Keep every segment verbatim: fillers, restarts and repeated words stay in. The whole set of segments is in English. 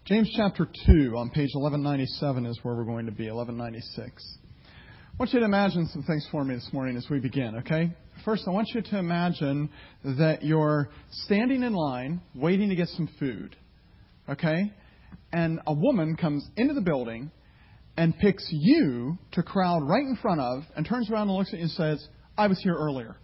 James chapter two on page eleven ninety-seven is where we're going to be, eleven ninety-six. I want you to imagine some things for me this morning as we begin, okay? First, I want you to imagine that you're standing in line waiting to get some food, okay? And a woman comes into the building and picks you to crowd right in front of and turns around and looks at you and says, I was here earlier.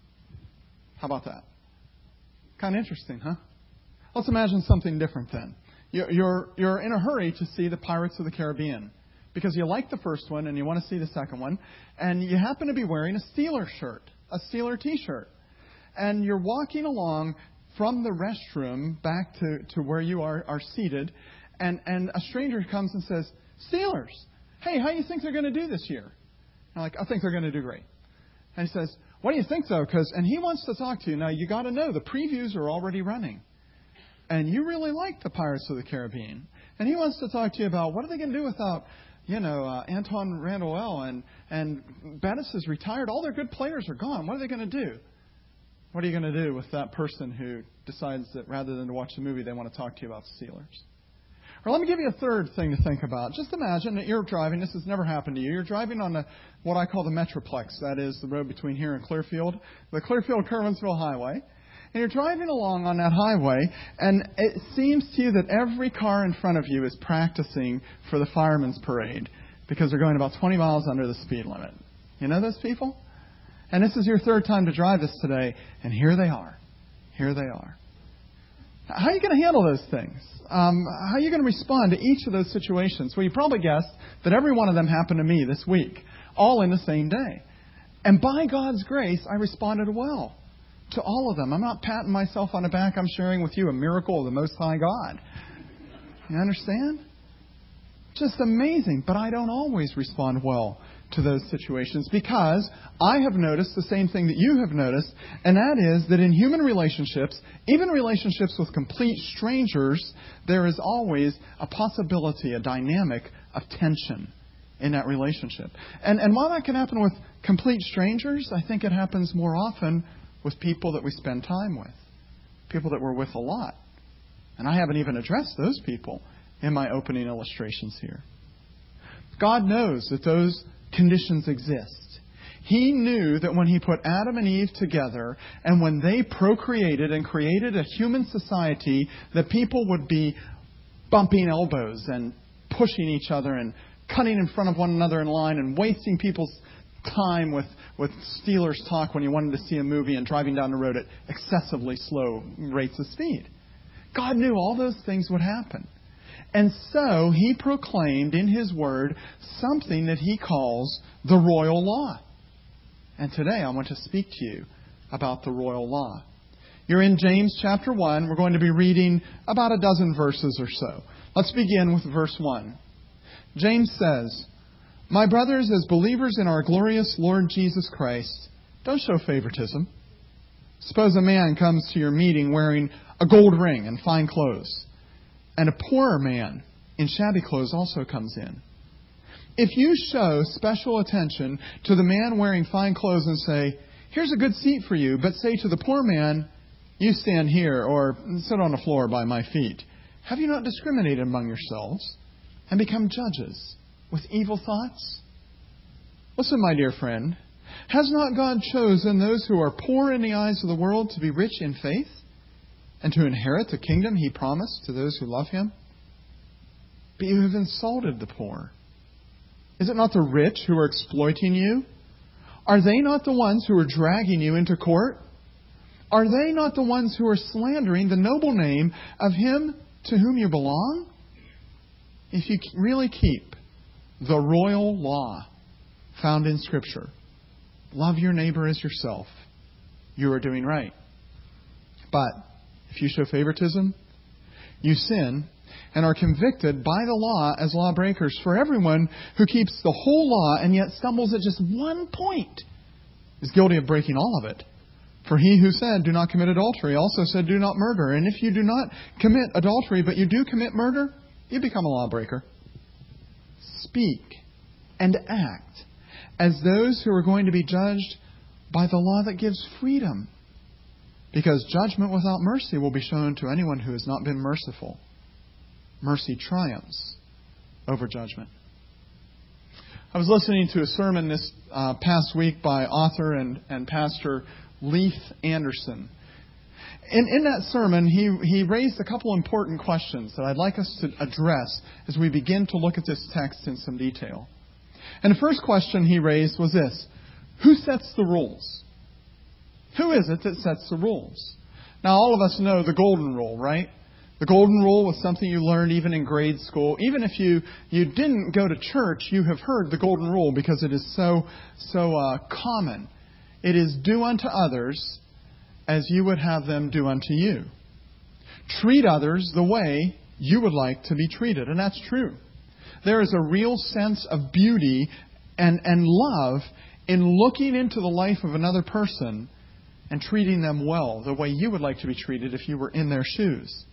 How about that? Kind of interesting, huh? Let's imagine something different then. You're, you're in a hurry to see the Pirates of the Caribbean because you like the first one and you want to see the second one. And you happen to be wearing a Steeler shirt, a Steeler T-shirt. And you're walking along from the restroom back to, to where you are, are seated. And, and a stranger comes and says, Steelers, hey, how do you think they're going to do this year? And I'm like, I think they're going to do great. And he says, what do you think, though? Because, and he wants to talk to you. Now, you got to know the previews are already running. And you really like the Pirates of the Caribbean. And he wants to talk to you about what are they going to do without, you know, uh, Anton Randall and, and Bettis is retired. All their good players are gone. What are they going to do? What are you going to do with that person who decides that rather than to watch the movie, they want to talk to you about the Steelers? Or let me give you a third thing to think about. Just imagine that you're driving. This has never happened to you. You're driving on the, what I call the Metroplex. That is the road between here and Clearfield, the Clearfield-Curwensville Highway. And you're driving along on that highway, and it seems to you that every car in front of you is practicing for the fireman's parade because they're going about twenty miles under the speed limit. You know those people? And this is your third time to drive this today, and here they are. Here they are. How are you going to handle those things? Um, how are you going to respond to each of those situations? Well, you probably guessed that every one of them happened to me this week, all in the same day. And by God's grace, I responded well to all of them. I'm not patting myself on the back. I'm sharing with you a miracle of the Most High God. You understand? Just amazing. But I don't always respond well to those situations because I have noticed the same thing that you have noticed, and that is that in human relationships, even relationships with complete strangers, there is always a possibility, a dynamic of tension in that relationship. And, and while that can happen with complete strangers, I think it happens more often with people that we spend time with, people that we're with a lot. And I haven't even addressed those people in my opening illustrations here. God knows that those conditions exist. He knew that when He put Adam and Eve together and when they procreated and created a human society, that people would be bumping elbows and pushing each other and cutting in front of one another in line and wasting people's time with, with Steelers talk when you wanted to see a movie and driving down the road at excessively slow rates of speed. God knew all those things would happen. And so He proclaimed in His Word something that He calls the royal law. And today I want to speak to you about the royal law. You're in James chapter one. We're going to be reading about a dozen verses or so. Let's begin with verse one. James says, my brothers, as believers in our glorious Lord Jesus Christ, don't show favoritism. Suppose a man comes to your meeting wearing a gold ring and fine clothes, and a poorer man in shabby clothes also comes in. If you show special attention to the man wearing fine clothes and say, here's a good seat for you, but say to the poor man, you stand here or sit on the floor by my feet, have you not discriminated among yourselves and become judges with evil thoughts? Listen, my dear friend, has not God chosen those who are poor in the eyes of the world to be rich in faith and to inherit the kingdom He promised to those who love Him? But you have insulted the poor. Is it not the rich who are exploiting you? Are they not the ones who are dragging you into court? Are they not the ones who are slandering the noble name of Him to whom you belong? If you really keep the royal law found in Scripture, love your neighbor as yourself, you are doing right. But if you show favoritism, you sin and are convicted by the law as lawbreakers. For everyone who keeps the whole law and yet stumbles at just one point is guilty of breaking all of it. For He who said, do not commit adultery, also said, do not murder. And if you do not commit adultery, but you do commit murder, you become a lawbreaker. Speak and act as those who are going to be judged by the law that gives freedom. Because judgment without mercy will be shown to anyone who has not been merciful. mercy triumphs over judgment. I was listening to a sermon this uh, past week by author and, and pastor Leith Anderson. In, in that sermon, he, he raised a couple important questions that I'd like us to address as we begin to look at this text in some detail. And the first question he raised was this: who sets the rules? Who is it that sets the rules? Now, all of us know the golden rule, right? The golden rule was something you learned even in grade school. Even if you, you didn't go to church, you have heard the golden rule because it is so, so uh, common. It is do unto others as you would have them do unto you. Treat others the way you would like to be treated. And that's true. There is a real sense of beauty and, and love in looking into the life of another person and treating them well, the way you would like to be treated if you were in their shoes.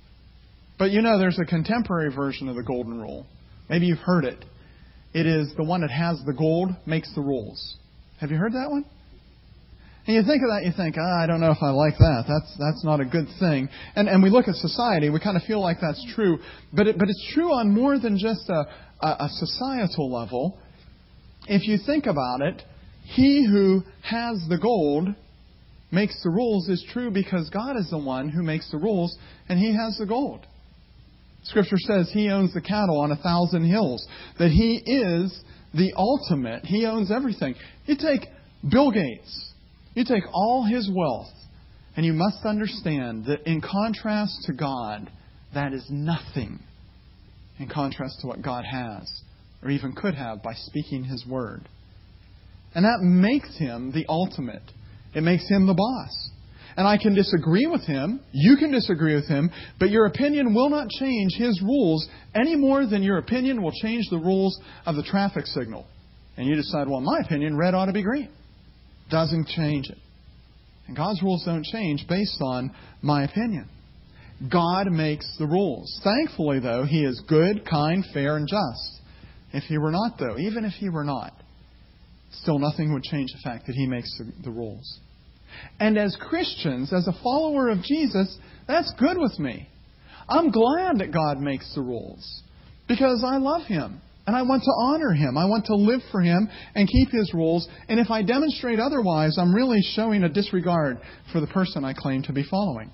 But you know, there's a contemporary version of the golden rule. Maybe you've heard it. It is the one that has the gold makes the rules. Have you heard that one? And you think of that, you think, ah, I don't know if I like that. That's that's not a good thing. And and we look at society, we kind of feel like that's true. But it, but it's true on more than just a, a, a societal level. If you think about it, he who has the gold makes the rules is true because God is the one who makes the rules and He has the gold. Scripture says He owns the cattle on a thousand hills, that He is the ultimate. He owns everything. You take Bill Gates, you take all his wealth, and you must understand that in contrast to God, that is nothing in contrast to what God has, or even could have by speaking His word. And that makes Him the ultimate. It makes Him the boss. And I can disagree with Him. You can disagree with Him. But your opinion will not change His rules any more than your opinion will change the rules of the traffic signal. And you decide, well, in my opinion, red ought to be green. Doesn't change it. And God's rules don't change based on my opinion. God makes the rules. Thankfully, though, He is good, kind, fair, and just. If He were not, though, even if He were not, still nothing would change the fact that He makes the, the rules. And as Christians, as a follower of Jesus, that's good with me. I'm glad that God makes the rules because I love Him and I want to honor Him. I want to live for Him and keep His rules. And if I demonstrate otherwise, I'm really showing a disregard for the person I claim to be following.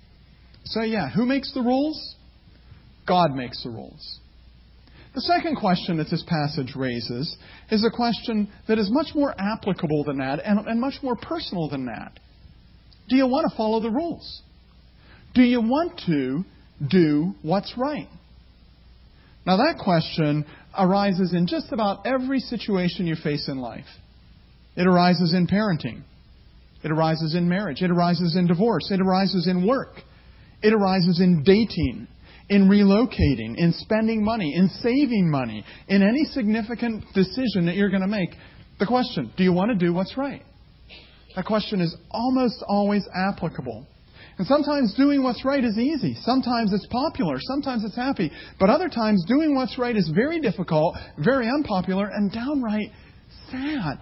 So yeah, who makes the rules? God makes the rules. The second question that this passage raises is a question that is much more applicable than that and, and much more personal than that. Do you want to follow the rules? Do you want to do what's right? Now that question arises in just about every situation you face in life. It arises in parenting. It arises in marriage. It arises in divorce. It arises in work. It arises in dating, in relocating, in spending money, in saving money, in any significant decision that you're going to make. The question, do you want to do what's right? That question is almost always applicable. And sometimes doing what's right is easy. Sometimes it's popular. Sometimes it's happy. But other times doing what's right is very difficult, very unpopular, and downright sad.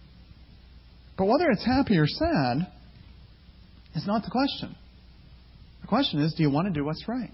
But whether it's happy or sad is not the question. The question is, do you want to do what's right?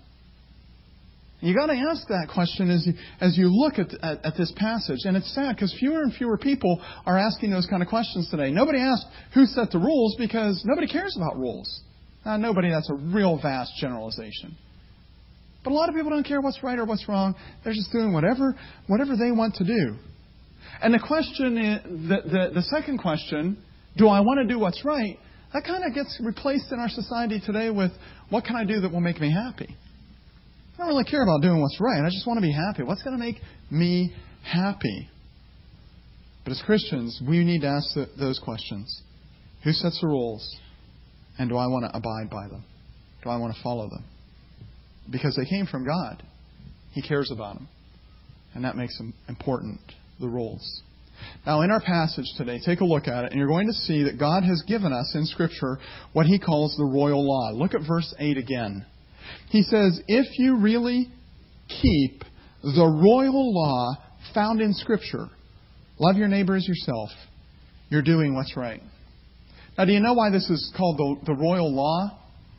You got to ask that question as you, as you look at, at, at this passage. And it's sad because fewer and fewer people are asking those kind of questions today. Nobody asked who set the rules because nobody cares about rules. Now, nobody, that's a real vast generalization. But a lot of people don't care what's right or what's wrong. They're just doing whatever, whatever they want to do. And the question, is, the, the, the second question, do I want to do what's right? That kind of gets replaced in our society today with, what can I do that will make me happy? I don't really care about doing what's right. I just want to be happy. What's going to make me happy? But as Christians, we need to ask the, those questions. Who sets the rules? And do I want to abide by them? Do I want to follow them? Because they came from God. He cares about them. And that makes them important, the rules. Now, in our passage today, take a look at it, and you're going to see that God has given us in Scripture what He calls the royal law. Look at verse eight again. He says, if you really keep the royal law found in Scripture, love your neighbor as yourself, you're doing what's right. Now, do you know why this is called the, the royal law?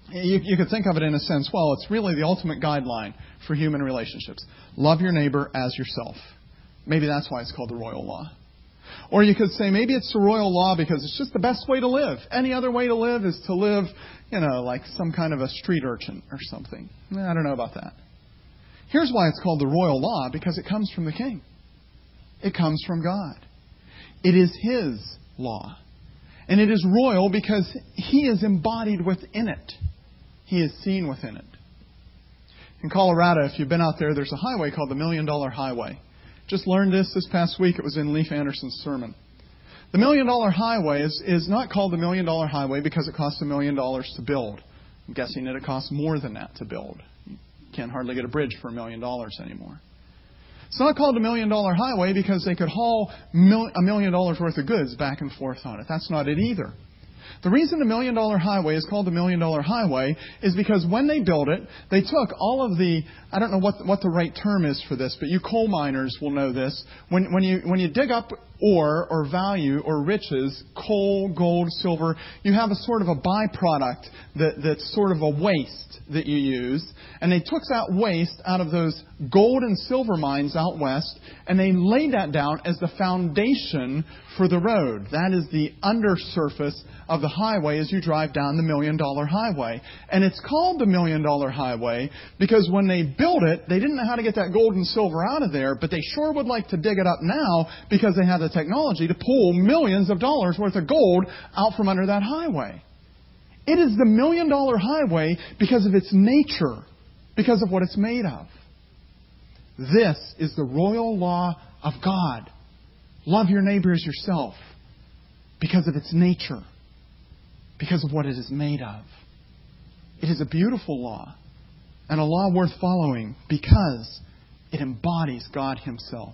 You, you could think of it in a sense, well, it's really the ultimate guideline for human relationships. Love your neighbor as yourself. Maybe that's why it's called the royal law. Or you could say maybe it's the royal law because it's just the best way to live. Any other way to live is to live, you know, like some kind of a street urchin or something. I don't know about that. Here's why it's called the royal law, because it comes from the king. It comes from God. It is His law. And it is royal because He is embodied within it. He is seen within it. In Colorado, if you've been out there, there's a highway called the Million Dollar Highway. Just learned this this past week. It was in Leif Anderson's sermon. The Million Dollar Highway is, is not called the Million Dollar Highway because it costs a million dollars to build. I'm guessing that it costs more than that to build. You can't hardly get a bridge for a million dollars anymore. It's not called a Million Dollar Highway because they could haul mil- a million dollars worth of goods back and forth on it. That's not it either. The reason the Million Dollar Highway is called the Million Dollar Highway is because when they built it, they took all of the, I don't know what what the right term is for this, but you coal miners will know this. When when you when you dig up ore or value or riches, coal, gold, silver, you have a sort of a byproduct that, that's sort of a waste that you use. And they took that waste out of those gold and silver mines out west, and they laid that down as the foundation for the road. That is the undersurface of the highway as you drive down the Million Dollar Highway. And it's called the Million Dollar Highway because when they built it, they didn't know how to get that gold and silver out of there, but they sure would like to dig it up now because they have the technology to pull millions of dollars worth of gold out from under that highway. It is the Million Dollar Highway because of its nature, because of what it's made of. This is the royal law of God. Love your neighbor as yourself because of its nature, because of what it is made of. It is a beautiful law and a law worth following because it embodies God Himself.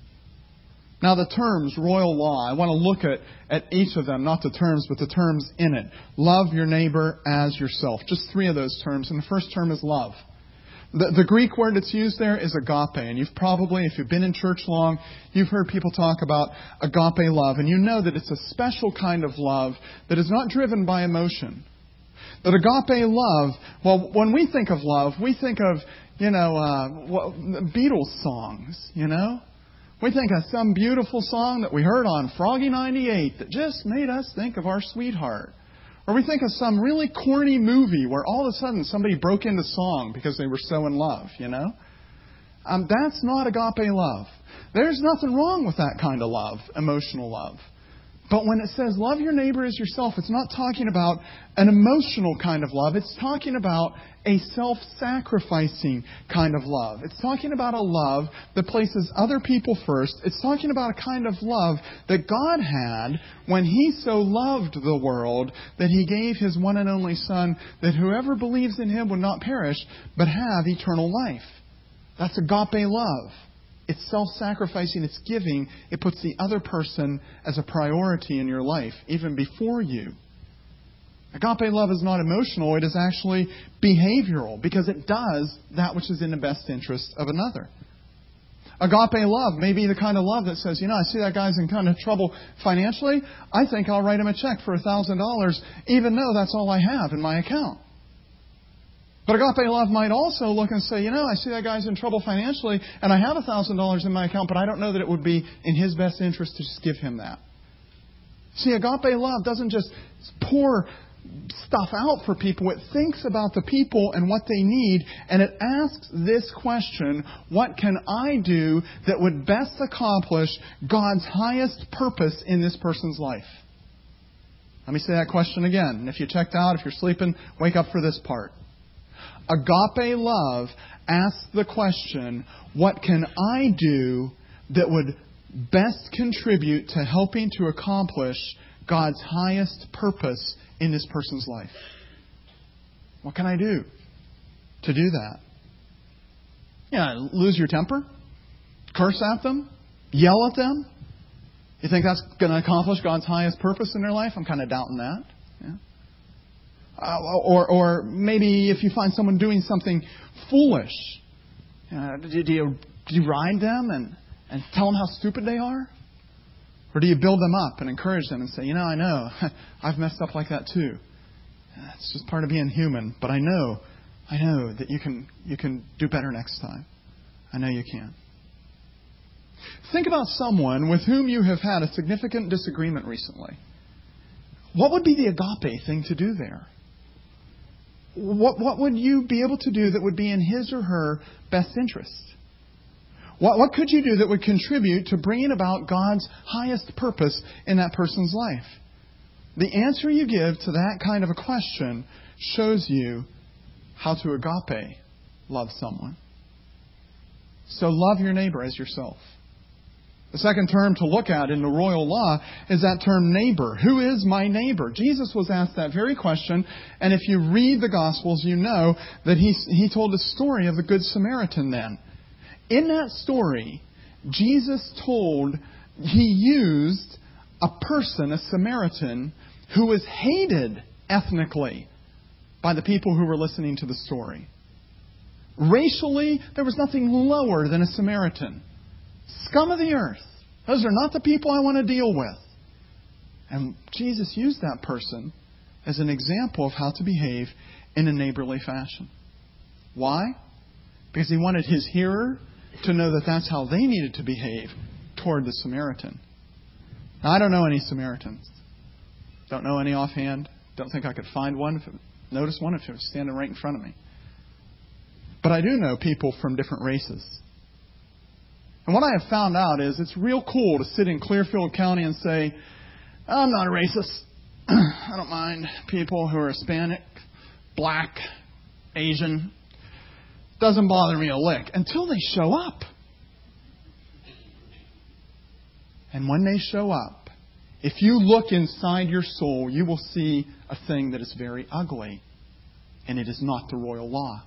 Now the terms royal law, I want to look at, at each of them, not the terms, but the terms in it. Love your neighbor as yourself. Just three of those terms. And the first term is love. The, the Greek word that's used there is agape. And you've probably, if you've been in church long, you've heard people talk about agape love. And you know that it's a special kind of love that is not driven by emotion. That agape love, well, when we think of love, we think of, you know, uh, Beatles songs, you know. We think of some beautiful song that we heard on Froggy ninety-eight that just made us think of our sweetheart. Or we think of some really corny movie where all of a sudden somebody broke into song because they were so in love, you know. Um, that's not agape love. There's nothing wrong with that kind of love, emotional love. But when it says love your neighbor as yourself, it's not talking about an emotional kind of love. It's talking about a self-sacrificing kind of love. It's talking about a love that places other people first. It's talking about a kind of love that God had when He so loved the world that He gave His one and only Son, that whoever believes in Him would not perish but have eternal life. That's agape love. It's self-sacrificing, it's giving. It puts the other person as a priority in your life, even before you. Agape love is not emotional, it is actually behavioral, because it does that which is in the best interest of another. Agape love may be the kind of love that says, you know, I see that guy's in kind of trouble financially. I think I'll write him a check for one thousand dollars, even though that's all I have in my account. But agape love might also look and say, you know, I see that guy's in trouble financially, and I have one thousand dollars in my account, but I don't know that it would be in his best interest to just give him that. See, agape love doesn't just pour stuff out for people. It thinks about the people and what they need, and it asks this question: what can I do that would best accomplish God's highest purpose in this person's life? Let me say that question again. And if you checked out, if you're sleeping, wake up for this part. Agape love asks the question, what can I do that would best contribute to helping to accomplish God's highest purpose in this person's life? What can I do to do that? Yeah, lose your temper? Curse at them? Yell at them? You think that's going to accomplish God's highest purpose in their life? I'm kind of doubting that. Yeah. Uh, or, or maybe if you find someone doing something foolish, uh, do, do you deride them and, and tell them how stupid they are? Or do you build them up and encourage them and say, you know, I know, I've messed up like that too. It's just part of being human. But I know, I know that you can you can do better next time. I know you can. Think about someone with whom you have had a significant disagreement recently. What would be the agape thing to do there? What what would you be able to do that would be in his or her best interest? What what could you do that would contribute to bringing about God's highest purpose in that person's life? The answer you give to that kind of a question shows you how to agape love someone. So love your neighbor as yourself. The second term to look at in the royal law is that term neighbor. Who is my neighbor? Jesus was asked that very question, and if you read the Gospels, you know that he, he told a story of the Good Samaritan then. In that story, Jesus told, he used a person, a Samaritan, who was hated ethnically by the people who were listening to the story. Racially, there was nothing lower than a Samaritan. Scum of the earth. Those are not the people I want to deal with. And Jesus used that person as an example of how to behave in a neighborly fashion. Why? Because he wanted his hearer to know that that's how they needed to behave toward the Samaritan. Now, I don't know any Samaritans. Don't know any offhand. Don't think I could find one, if it, notice one if it was standing right in front of me. But I do know people from different races. And what I have found out is it's real cool to sit in Clearfield County and say, I'm not a racist. I don't mind people who are Hispanic, black, Asian. Doesn't bother me a lick until they show up. And when they show up, if you look inside your soul, you will see a thing that is very ugly. And it is not the royal law.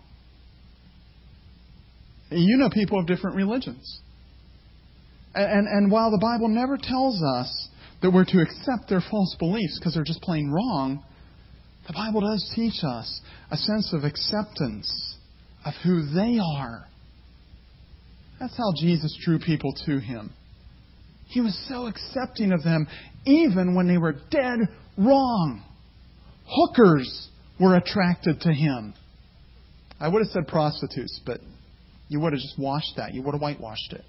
You know people of different religions. And, and, and while the Bible never tells us that we're to accept their false beliefs because they're just plain wrong, the Bible does teach us a sense of acceptance of who they are. That's how Jesus drew people to Him. He was so accepting of them even when they were dead wrong. Hookers were attracted to Him. I would have said prostitutes, but you would have just washed that. You would have whitewashed it.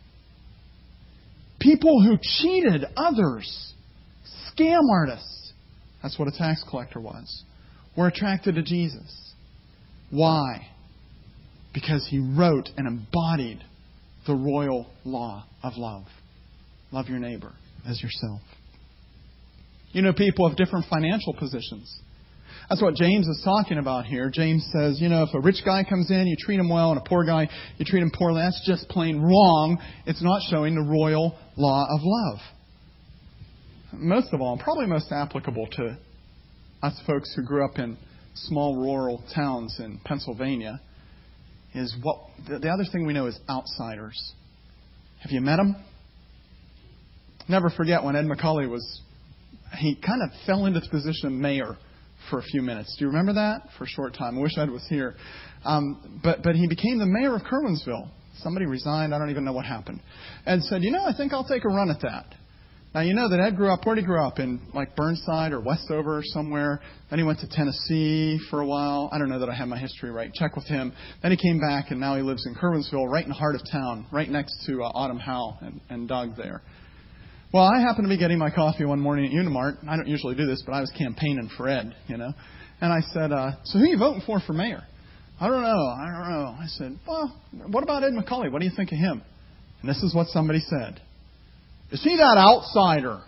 People who cheated others, scam artists, that's what a tax collector was, were attracted to Jesus. Why? Because He wrote and embodied the royal law of love. Love your neighbor as yourself. You know people of different financial positions. That's what James is talking about here. James says, you know, if a rich guy comes in, you treat him well, and a poor guy, you treat him poorly. That's just plain wrong. It's not showing the royal law of love. Most of all, probably most applicable to us folks who grew up in small rural towns in Pennsylvania, is what the other thing we know is outsiders. Have you met them? Never forget when Ed McCulley was, he kind of fell into the position of mayor for a few minutes. Do you remember that? For a short time. I wish Ed was here. Um, but but he became the mayor of Kerwinsville. Somebody resigned. I don't even know what happened. Ed said, you know, I think I'll take a run at that. Now, you know that Ed grew up, where did he grow up? In like Burnside or Westover or somewhere. Then he went to Tennessee for a while. I don't know that I have my history right. Check with him. Then he came back, and now he lives in Kerwinsville, right in the heart of town, right next to uh, Autumn Howe and, and Doug there. Well, I happened to be getting my coffee one morning at Unimart. I don't usually do this, but I was campaigning for Ed, you know. And I said, uh, so who are you voting for for mayor? I don't know. I don't know. I said, well, what about Ed McCulley? What do you think of him? And this is what somebody said. Is he that outsider?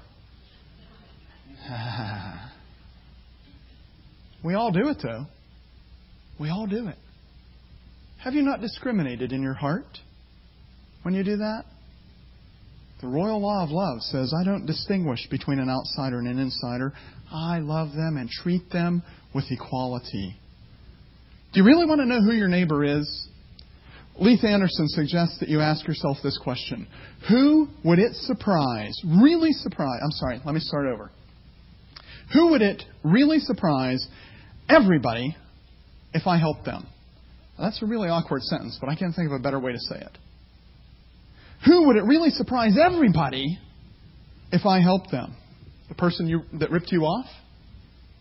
We all do it, though. We all do it. Have you not discriminated in your heart when you do that? The royal law of love says, I don't distinguish between an outsider and an insider. I love them and treat them with equality. Do you really want to know who your neighbor is? Leith Anderson suggests that you ask yourself this question. Who would it surprise, really surprise, I'm sorry, let me start over. Who would it really surprise everybody if I helped them? Now, that's a really awkward sentence, but I can't think of a better way to say it. Who would it really surprise everybody if I helped them? The person you, that ripped you off?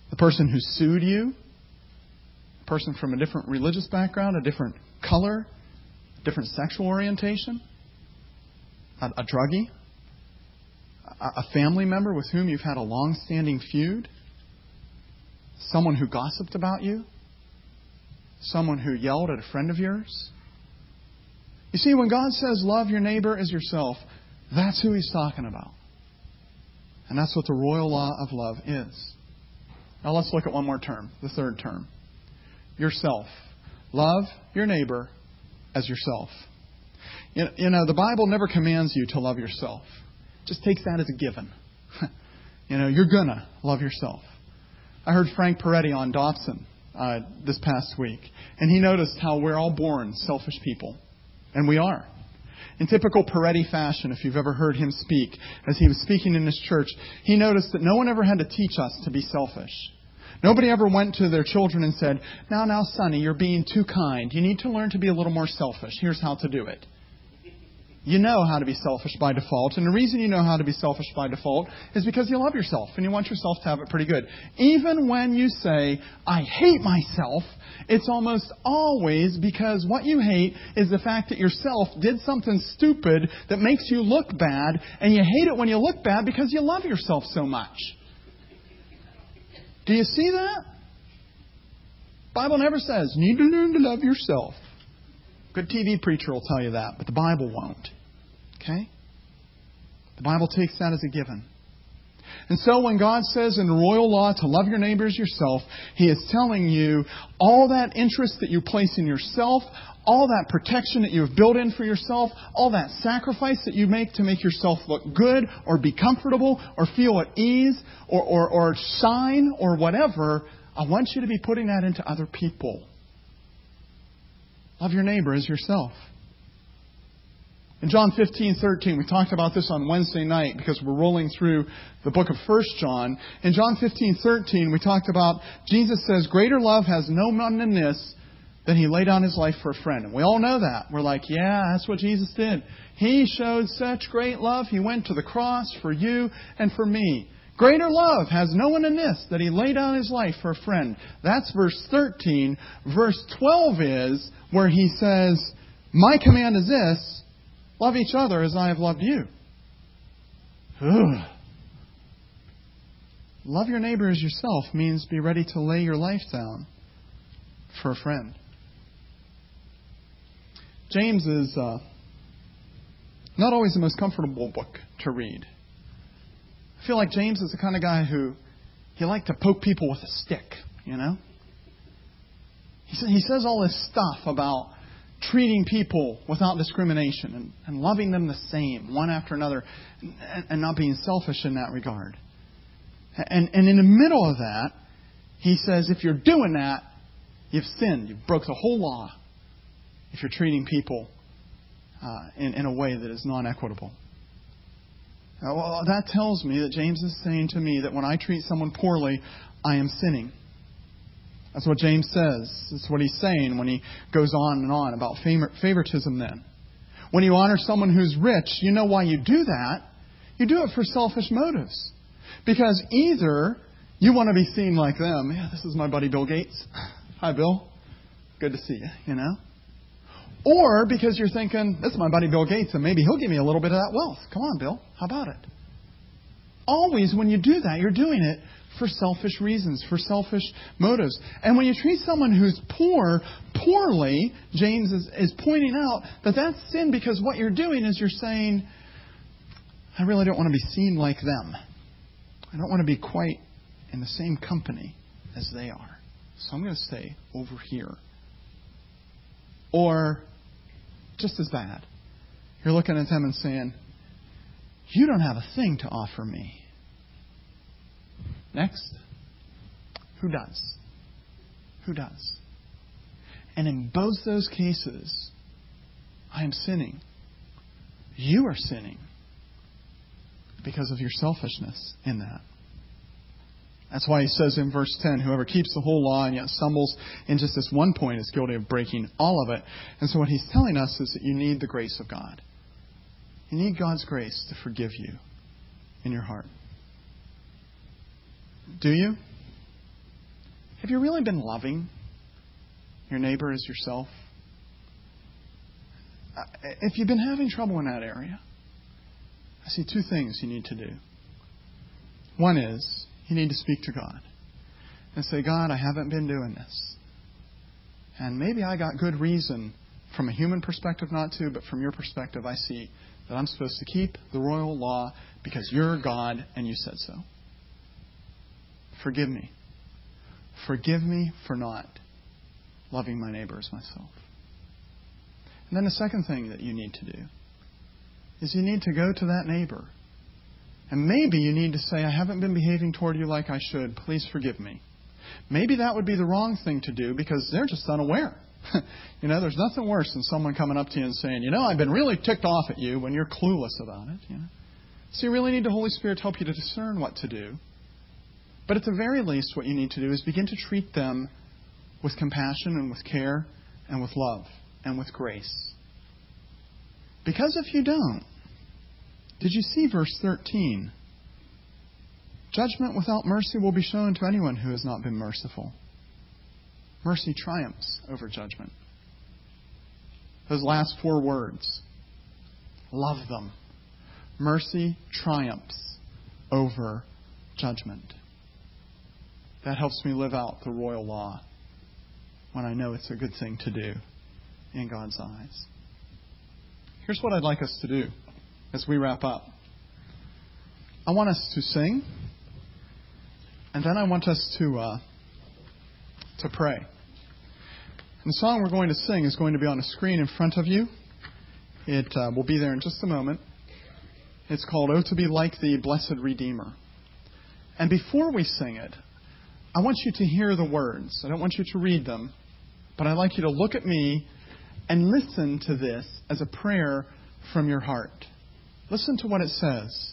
The person who sued you, a person from a different religious background, a different color, a different sexual orientation, a, a druggie, a, a family member with whom you've had a long-standing feud, someone who gossiped about you, someone who yelled at a friend of yours. You see, when God says love your neighbor as yourself, that's who He's talking about. And that's what the royal law of love is. Now let's look at one more term, the third term. Yourself. Love your neighbor as yourself. You know, the Bible never commands you to love yourself. Just takes that as a given. You know, you're going to love yourself. I heard Frank Peretti on Dotson uh, this past week, and he noticed how we're all born selfish people. And we are. In typical Peretti fashion, if you've ever heard him speak, as he was speaking in his church, he noticed that no one ever had to teach us to be selfish. Nobody ever went to their children and said, now, now, Sonny, you're being too kind. You need to learn to be a little more selfish. Here's how to do it. You know how to be selfish by default. And the reason you know how to be selfish by default is because you love yourself and you want yourself to have it pretty good. Even when you say, I hate myself, it's almost always because what you hate is the fact that yourself did something stupid that makes you look bad. And you hate it when you look bad because you love yourself so much. Do you see that? The Bible never says, you need to learn to love yourself. Good T V preacher will tell you that, but the Bible won't. Okay? The Bible takes that as a given. And so when God says in the royal law to love your neighbor as yourself, He is telling you all that interest that you place in yourself, all that protection that you have built in for yourself, all that sacrifice that you make to make yourself look good or be comfortable or feel at ease or, or, or shine or whatever, I want you to be putting that into other people. Love your neighbor as yourself. In John fifteen thirteen, we talked about this on Wednesday night because we're rolling through the book of First John. In John fifteen thirteen, we talked about Jesus says, greater love has no one than this, than He laid down His life for a friend. And we all know that. We're like, yeah, that's what Jesus did. He showed such great love. He went to the cross for you and for me. Greater love has no one than this, that He laid down His life for a friend. That's verse thirteen. Verse twelve is where He says, my command is this, love each other as I have loved you. Ugh. Love your neighbor as yourself means be ready to lay your life down for a friend. James is uh, not always the most comfortable book to read. I feel like James is the kind of guy who he liked to poke people with a stick, you know? He, sa- he says all this stuff about treating people without discrimination and, and loving them the same, one after another, and, and not being selfish in that regard. And, and in the middle of that, he says, if you're doing that, you've sinned. You've broke the whole law if you're treating people uh, in, in a way that is non-equitable. Now, well, that tells me that James is saying to me that when I treat someone poorly, I am sinning. That's what James says. That's what he's saying when he goes on and on about favoritism then. When you honor someone who's rich, you know why you do that. You do it for selfish motives. Because either you want to be seen like them. Yeah, this is my buddy Bill Gates. Hi, Bill. Good to see you, you know. Or because you're thinking, this is my buddy Bill Gates, and maybe he'll give me a little bit of that wealth. Come on, Bill. How about it? Always when you do that, you're doing it for selfish reasons, for selfish motives. And when you treat someone who's poor poorly, James is, is pointing out that that's sin because what you're doing is you're saying, I really don't want to be seen like them. I don't want to be quite in the same company as they are. So I'm going to stay over here. Or, just as bad, you're looking at them and saying, you don't have a thing to offer me. Next, who does? Who does? And in both those cases, I am sinning. You are sinning because of your selfishness in that. That's why he says in verse ten, whoever keeps the whole law and yet stumbles in just this one point is guilty of breaking all of it. And so what he's telling us is that you need the grace of God. You need God's grace to forgive you in your heart. Do you? Have you really been loving your neighbor as yourself? If you've been having trouble in that area, I see two things you need to do. One is you need to speak to God and say, God, I haven't been doing this. And maybe I got good reason from a human perspective not to, but from your perspective, I see that I'm supposed to keep the royal law because you're God and you said so. Forgive me. Forgive me for not loving my neighbor as myself. And then the second thing that you need to do is you need to go to that neighbor. And maybe you need to say, I haven't been behaving toward you like I should. Please forgive me. Maybe that would be the wrong thing to do because they're just unaware. You know, there's nothing worse than someone coming up to you and saying, you know, I've been really ticked off at you when you're clueless about it. You know? So you really need the Holy Spirit to help you to discern what to do. But at the very least, what you need to do is begin to treat them with compassion and with care and with love and with grace. Because if you don't, did you see verse thirteen? Judgment without mercy will be shown to anyone who has not been merciful. Mercy triumphs over judgment. Those last four words, love them. Mercy triumphs over judgment. That helps me live out the royal law when I know it's a good thing to do in God's eyes. Here's what I'd like us to do as we wrap up. I want us to sing, and then I want us to uh, to pray. And the song we're going to sing is going to be on a screen in front of you. It uh, will be there in just a moment. It's called "Oh, to be like Thee, Blessed Redeemer." And before we sing it, I want you to hear the words. I don't want you to read them, but I'd like you to look at me and listen to this as a prayer from your heart. Listen to what it says.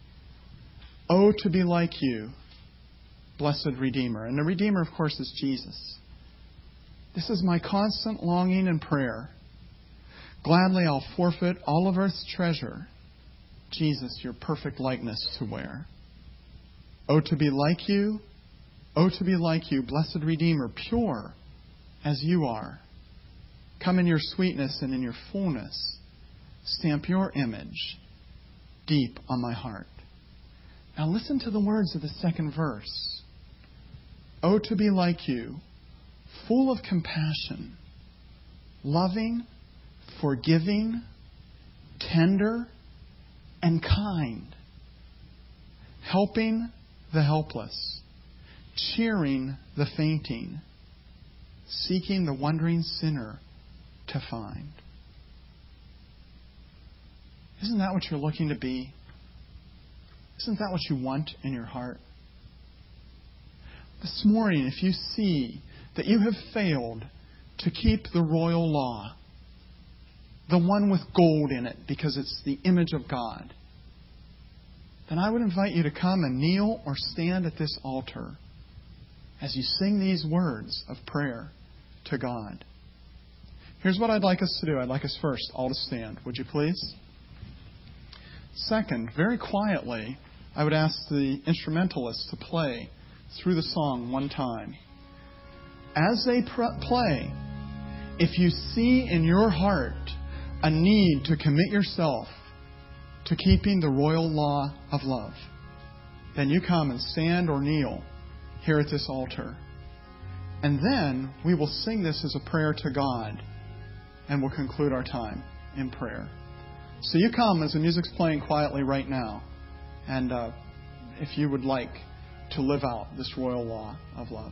Oh, to be like you, blessed Redeemer. And the Redeemer, of course, is Jesus. This is my constant longing and prayer. Gladly I'll forfeit all of earth's treasure. Jesus, your perfect likeness to wear. Oh, to be like you. Oh, to be like you, blessed Redeemer, pure as you are. Come in your sweetness and in your fullness. Stamp your image deep on my heart. Now listen to the words of the second verse. Oh, to be like you, full of compassion, loving, forgiving, tender, and kind, helping the helpless, cheering the fainting, seeking the wandering sinner to find. Isn't that what you're looking to be? Isn't that what you want in your heart? This morning, if you see that you have failed to keep the royal law, the one with gold in it because it's the image of God, then I would invite you to come and kneel or stand at this altar as you sing these words of prayer to God. Here's what I'd like us to do. I'd like us first all to stand. Would you please? Second, very quietly, I would ask the instrumentalists to play through the song one time. As they pr- play, if you see in your heart a need to commit yourself to keeping the royal law of love, then you come and stand or kneel here at this altar. And then we will sing this as a prayer to God, and we'll conclude our time in prayer. So you come as the music's playing quietly right now, and uh, if you would like to live out this royal law of love.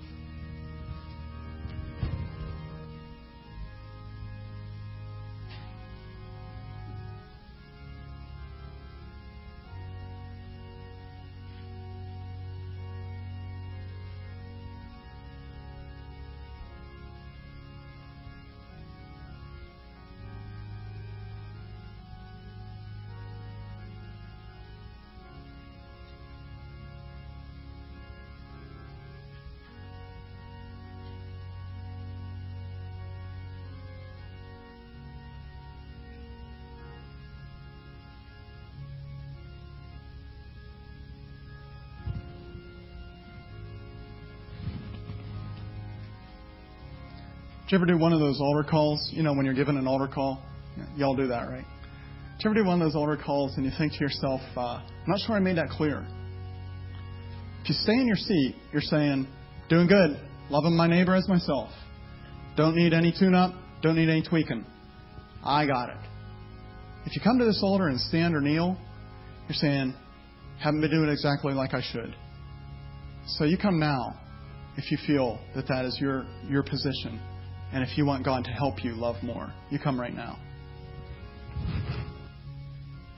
you ever do one of those altar calls? You know, when you're given an altar call? Y'all do that, right? Do you ever do one of those altar calls and you think to yourself, uh, I'm not sure I made that clear. If you stay in your seat, you're saying, doing good, loving my neighbor as myself. Don't need any tune-up, don't need any tweaking. I got it. If you come to this altar and stand or kneel, you're saying, haven't been doing exactly like I should. So you come now if you feel that that is your, your position. And if you want God to help you love more, you come right now.